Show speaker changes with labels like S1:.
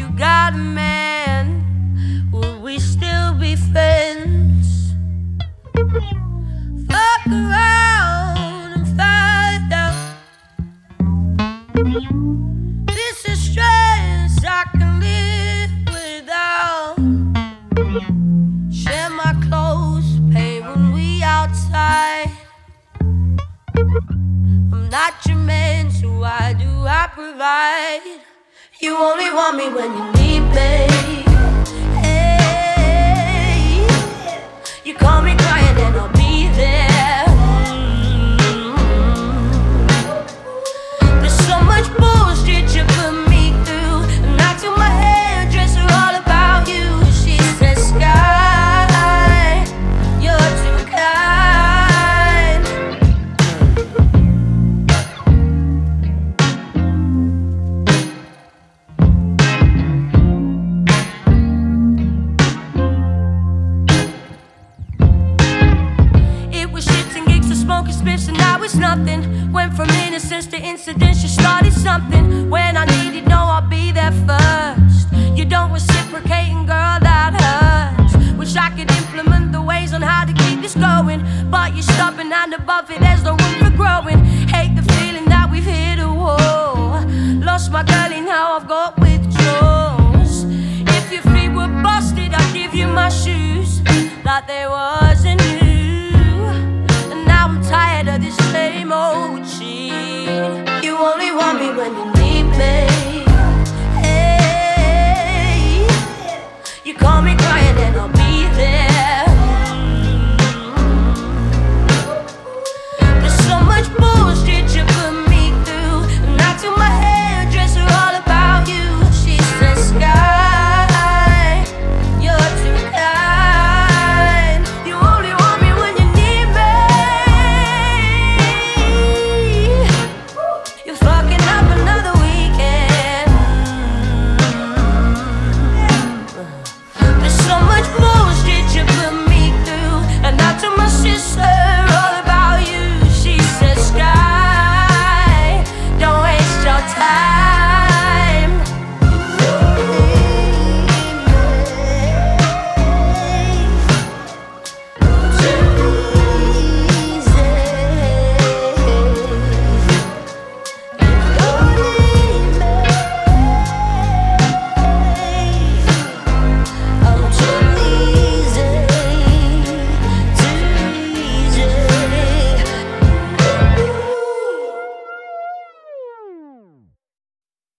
S1: got a man, would we still be friends? Fuck around and find out. This is stress I can live without. Share my clothes, pay when we outside. I'm not your man, so why do I provide? You only want me when you need me. Hey, you call me crying and I'll be there. There's so much bullshit you put me through, and I tell my hairdresser all about you. She says, Sky, you're too kind. It was shits and gigs to smoking spliffs, and now it's nothing. Went from innocence to incidents, you started something. When I need it, know I'll be there first. You don't reciprocate, and girl, that hurts. Wish I could implement the ways on how to keep this going, but you're stubborn and above it, there's no room for growing. Hate the feeling that we've hit a wall. Lost my girlie, now I've got